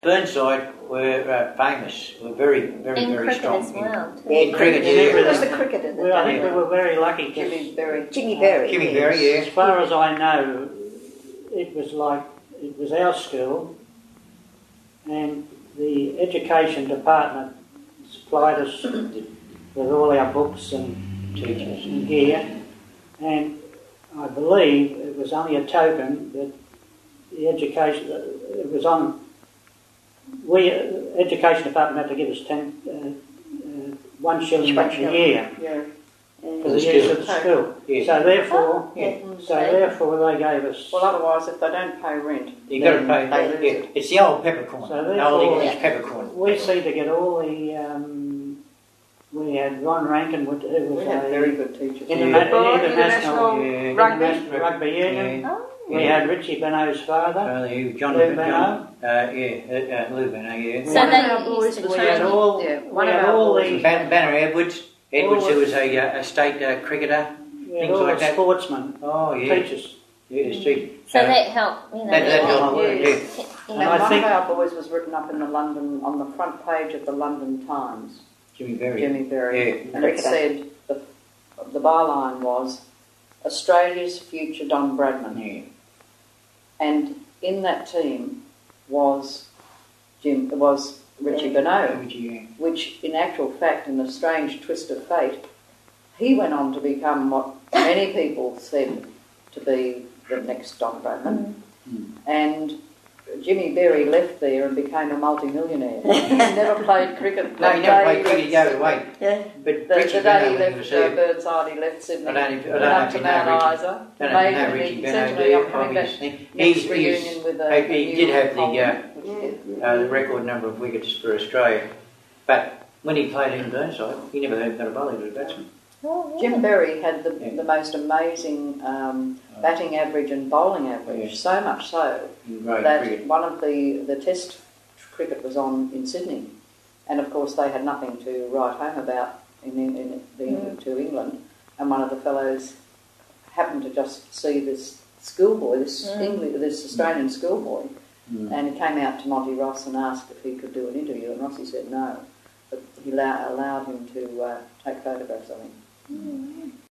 Burnside were famous. Were very cricket strong. as well. In cricket, Who was the cricketer? Well, I think we were very lucky. Jimmy Berry. Jimmy Berry, As far as I know, it was our school, and the education department supplied us with all our books and teachers and gear, and I believe it was only a token that the education education department had to give us 1 shilling a year for the use of the school. Yes. So therefore they gave us. Well, otherwise, if they don't pay rent, you've got to pay. they lose it. It's the old peppercorn. So the old English peppercorn. We seem to get all the. We had Ron Rankin, who was We had very good teachers. international rugby. union. Oh. We had Richie Benno's father. Lou Benno. Lou Benno, So they used to We had all these. Banner Edwards, who was a state cricketer. We had things all like the that. sportsmen, Oh yeah, teachers. yes, teachers. So that helped, you know. That helped. Yes. You And know, I one think- of our boys was written up in the London, on the front page of the London Times, Jimmy Berry. Jimmy Berry, Yeah. and it said, the byline was, Australia's future Don Bradman. Yeah. And in that team was Richie Beno, Yeah. which in actual fact, in a strange twist of fate, he went on to become what many people said to be the next Don Bradman. And Jimmy Berry left there and became a multi-millionaire. He never played cricket. No, he never played cricket. He gave it away. Yeah. But The Richie day Benno, he when left was here, Burnside, he left Sydney. I don't went know up if to you know Mount Richie. Isa. I don't know if you know Richie He Benno, said to do me, you? I'm coming back Obviously. next reunion with a He new did have Holland. the record number of wickets for Australia. But when he played in Burnside, he never got a bowler to a batsman. oh, yeah. Jim Berry had the most amazing batting average and bowling average, so much so that one of the test cricket was on in Sydney, and of course they had nothing to write home about to England, and one of the fellows happened to just see this schoolboy, this Australian schoolboy, and he came out to Monty Ross and asked if he could do an interview, and Rossi said no, but he allowed him to take photographs of him.